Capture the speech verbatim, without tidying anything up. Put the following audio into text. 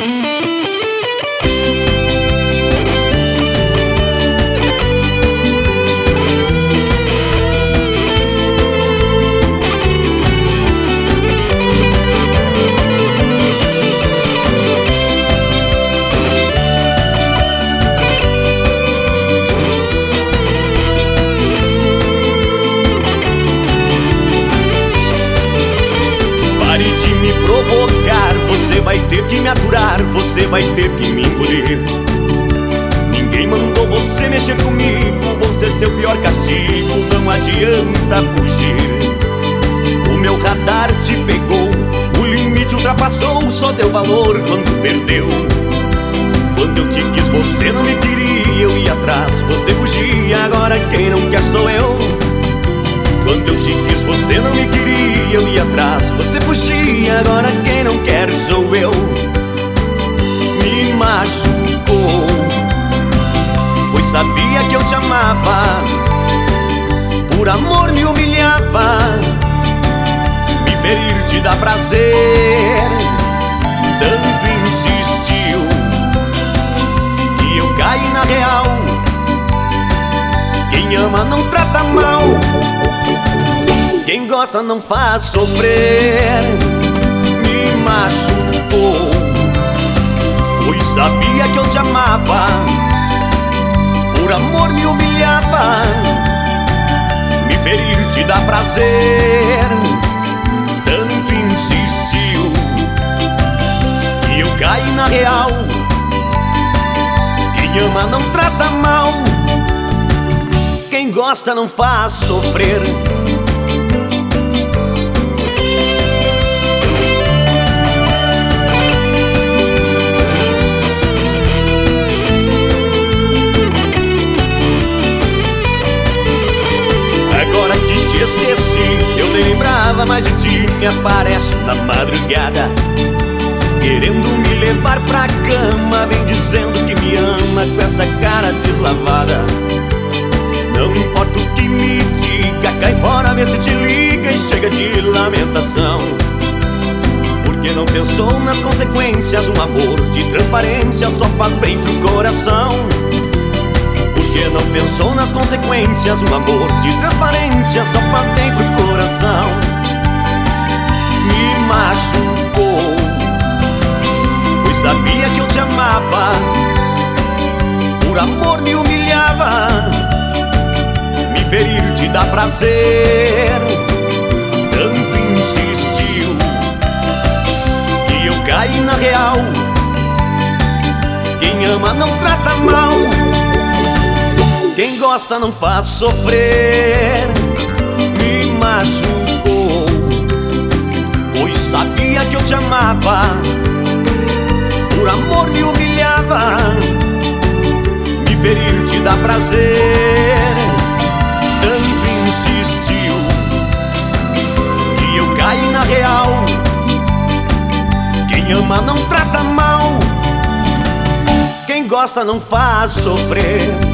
Você vai ter que me aturar, você vai ter que me engolir. Ninguém mandou você mexer comigo, vou ser seu pior castigo, não adianta fugir. O meu radar te pegou, o limite ultrapassou, só deu valor quando perdeu. Quando eu te quis você não me queria, eu ia atrás, você fugia, agora quem não quer sou eu. Quando eu te quis você não me queria, eu ia atrás, você fugia, agora quem não quer sou eu. Me machucou, pois sabia que eu te amava, por amor me humilhava. Me ferir te dá prazer, tanto insistiu que eu caí na real. Quem ama não trata mal, quem gosta não faz sofrer. Me machucou, pois sabia que eu te amava, por amor me humilhava. Me ferir te dá prazer, tanto insistiu que eu caí na real. Quem ama não trata mal, quem gosta não faz sofrer. Agora que te esqueci, eu nem lembrava mais de ti. Me aparece na madrugada, querendo me levar pra cama. Vem dizendo que me ama com essa cara deslavada. Não importa o que me diga, cai fora, vê se te liga e chega de lamentação. Porque não pensou nas consequências, um amor de transparência só faz bem pro coração. Porque não pensou nas consequências, um amor de transparência só faz bem pro coração. Me machucou, pois sabia que eu te amava, por amor me humilhava. Me ferir te dá prazer, tanto insistiu que eu caí na real. Quem ama não trata mal, quem gosta não faz sofrer. Me machucou, pois sabia que eu te amava, por amor me humilhava. Me ferir te dá prazer, tanto insistiu que eu caí na real. Quem ama não trata mal, quem gosta não faz sofrer.